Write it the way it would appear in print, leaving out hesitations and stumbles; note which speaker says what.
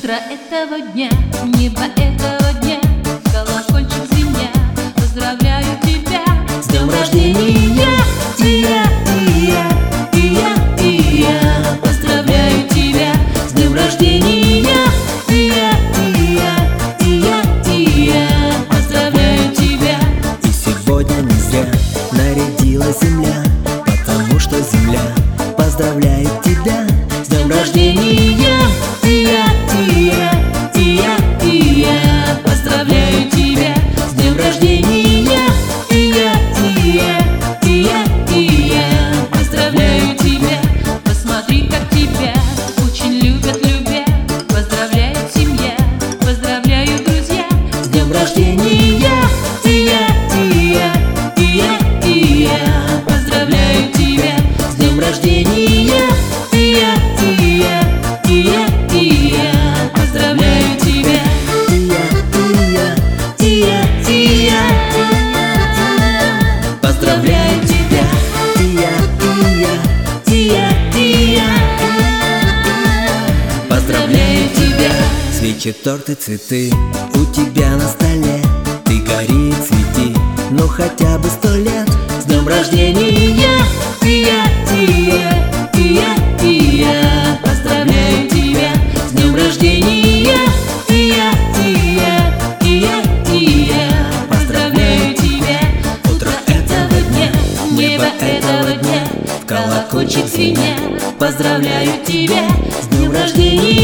Speaker 1: Утро этого дня, небо этого дня, колокольчик звеня, поздравляю тебя
Speaker 2: с днем рождения, Тия, Тия, Тия, Тия.
Speaker 1: поздравляю тебя
Speaker 2: С днем рождения, Тия, Тия, Тия, Тия.
Speaker 1: поздравляю тебя.
Speaker 2: И сегодня не зря нарядилась земля, потому что земля поздравляет тебя с днем рождения, Тия, Тия, Тия, Тия.
Speaker 1: Поздравляю тебя
Speaker 2: С днем рождения, Тия, Тия, Тия, Тия.
Speaker 1: поздравляю тебя. Посмотри, как тебя очень любят, любят. Поздравляет семья, поздравляю друзья.
Speaker 2: С днем рождения, Тия, Тия, Тия, Тия.
Speaker 1: Поздравляю тебя
Speaker 2: С днем рождения, Тия, Тия, Тия, Тия.
Speaker 1: поздравляю тебя.
Speaker 2: Тия, Тия, Тия, Тия. Поздравляю тебя, Тия, Тия, Тия, Тия. Поздравляю тебя. Свечи, торты, цветы у тебя на столе. Ты гори и цвети, ну хотя бы 100 лет. С днем рождения, Тия, Тия, Тия, Тия.
Speaker 1: Поздравляю тебя
Speaker 2: С днем рождения, Тия, Тия, Тия, Тия.
Speaker 1: поздравляю тебя.
Speaker 2: Утро этого дня,
Speaker 1: Небо этого дня,
Speaker 2: колокольчик звеня,
Speaker 1: поздравляю тебя
Speaker 2: с днем рождения.